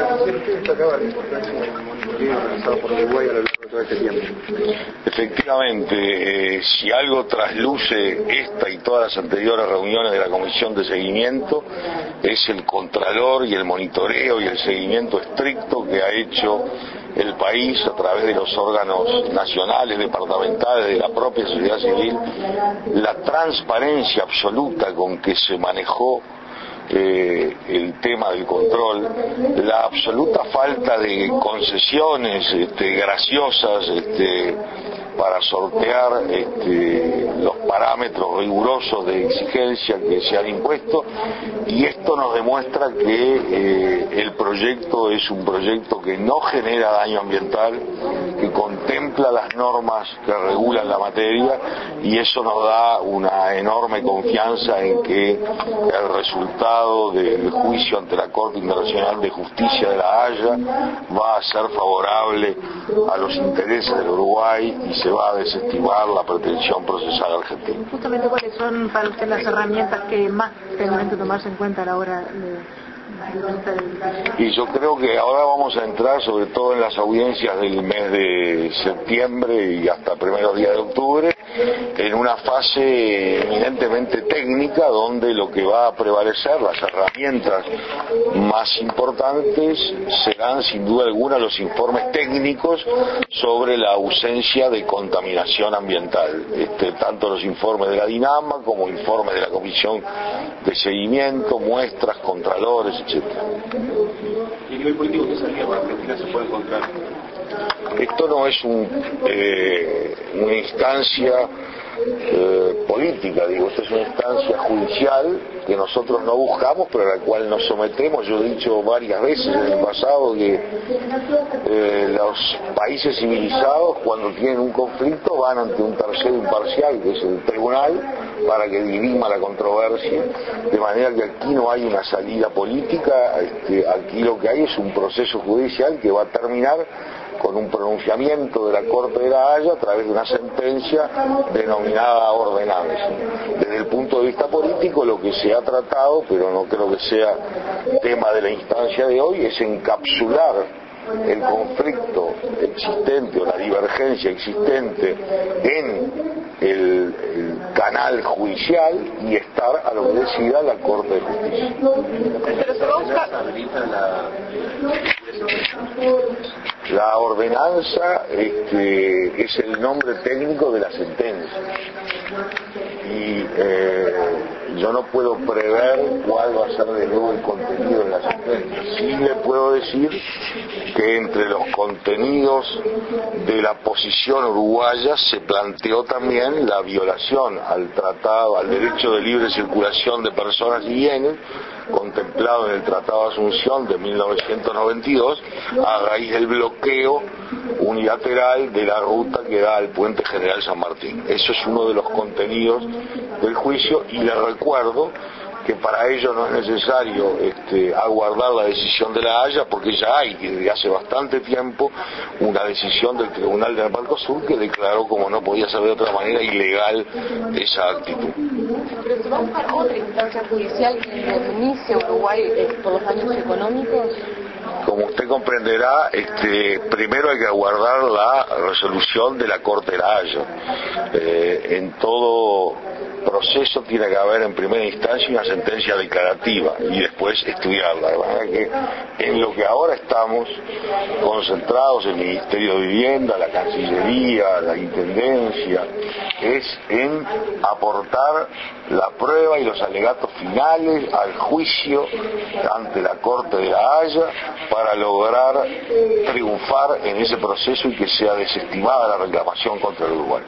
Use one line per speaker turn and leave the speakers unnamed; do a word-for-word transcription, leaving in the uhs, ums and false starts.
Usted destacaba la importancia del monitoreo realizado por Uruguay a lo largo de todo este tiempo.
Efectivamente, eh, si algo trasluce esta y todas las anteriores reuniones de la Comisión de Seguimiento, es el contralor y el monitoreo y el seguimiento estricto que ha hecho el país a través de los órganos nacionales, departamentales, de la propia sociedad civil, la transparencia absoluta con que se manejó Eh, el tema del control, la absoluta falta de concesiones este, graciosas este, para sortear este, los parámetros rigurosos de exigencia que se han impuesto, y esto nos demuestra que eh, el proyecto es un proyecto que no genera daño ambiental, que contempla las normas que regulan la materia, y eso nos da una enorme confianza en que el resultado del juicio ante la Corte Internacional de Justicia de La Haya va a ser favorable a los intereses del Uruguay y se va a desestimar la pretensión procesal argentina.
Justamente, ¿cuáles son para usted las herramientas que más tendrán que tomarse en cuenta a la hora de...
Y yo creo que ahora vamos a entrar sobre todo en las audiencias del mes de septiembre y hasta primeros días de octubre en una fase eminentemente técnica donde lo que va a prevalecer, las herramientas más importantes serán sin duda alguna los informes técnicos sobre la ausencia de contaminación ambiental, este, tanto los informes de la DINAMA como informes de la Comisión de Seguimiento, muestras, contralores, etcétera.
¿Y a nivel político qué salida para Argentina se puede encontrar?
Esto no es un, eh, una instancia eh, política, digo, esto es una instancia judicial que nosotros no buscamos, pero a la cual nos sometemos. Yo he dicho varias veces en el pasado que eh, los países civilizados, cuando tienen un conflicto, van ante un tercero imparcial, que es el tribunal, para que dirima la controversia, de manera que aquí no hay una salida política, este, aquí lo que hay es un proceso judicial que va a terminar con un pronunciamiento de la Corte de La Haya a través de una sentencia denominada ordenanza. Desde el punto de vista político, lo que se ha tratado, pero no creo que sea tema de la instancia de hoy, es encapsular el conflicto existente o la divergencia existente en el, el canal judicial y estar a lo que decida la Corte de Justicia.
Pero se va a buscar...
La ordenanza este, es el nombre técnico de la sentencia y eh, yo no puedo prever cuál va a ser de nuevo el contenido de la sentencia. Sí le puedo decir que entre los contenidos de la posición uruguaya se planteó también la violación al tratado, al derecho de libre circulación de personas y bienes, contemplado en el Tratado de Asunción de mil novecientos noventa y dos, a raíz del bloqueo unilateral de la ruta que da al Puente General San Martín. Eso es uno de los contenidos del juicio, y le recuerdo que para ello no es necesario este, aguardar la decisión de La Haya, porque ya hay desde hace bastante tiempo una decisión del Tribunal del Mercosur que declaró, como no podía ser de otra manera, ilegal esa actitud.
¿Pero se va a buscar otra instancia judicial que indemnice a Uruguay eh, por los daños económicos?
Como usted comprenderá, este, primero hay que aguardar la resolución de la Corte de La Haya. Eh, en todo proceso tiene que haber en primera instancia una sentencia declarativa y después estudiarla. De manera que en lo que ahora estamos concentrados, el Ministerio de Vivienda, la Cancillería, la Intendencia, es en aportar la prueba y los alegatos finales al juicio ante la Corte de La Haya para lograr triunfar en ese proceso y que sea desestimada la reclamación contra el Uruguay.